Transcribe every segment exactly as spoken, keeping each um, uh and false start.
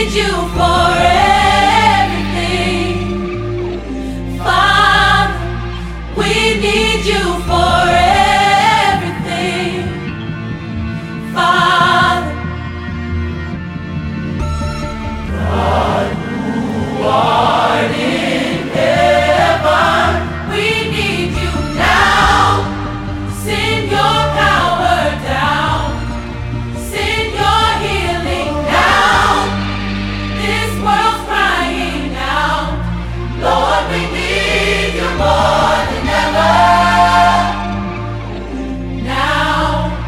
you for everything. Father, we need you for everything. Father, God who art in heaven, we need you now. Send your power down. Send your healing down. This world's crying out. Lord, we need you more than ever. Now.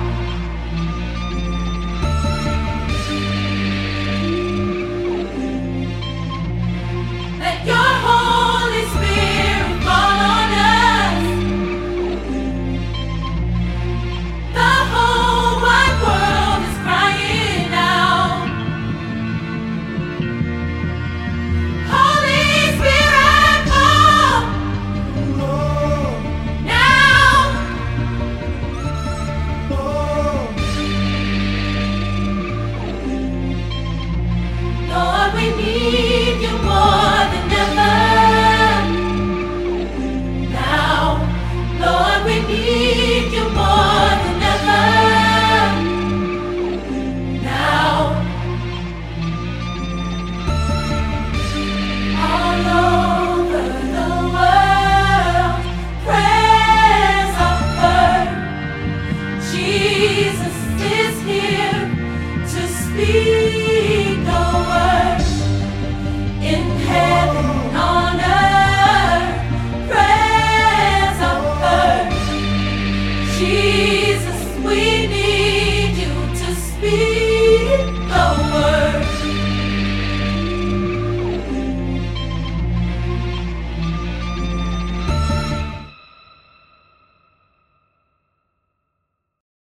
Let your Holy Spirit fall on us. The whole wide world is crying out. Holy Spirit, come now. Lord, we need you more than ever. Now, Lord, we need you more than ever. Now, all over the world, prayers are heard. Jesus is here to speak a word. In heaven, on earth, prayers are heard. Jesus, we need you to speak a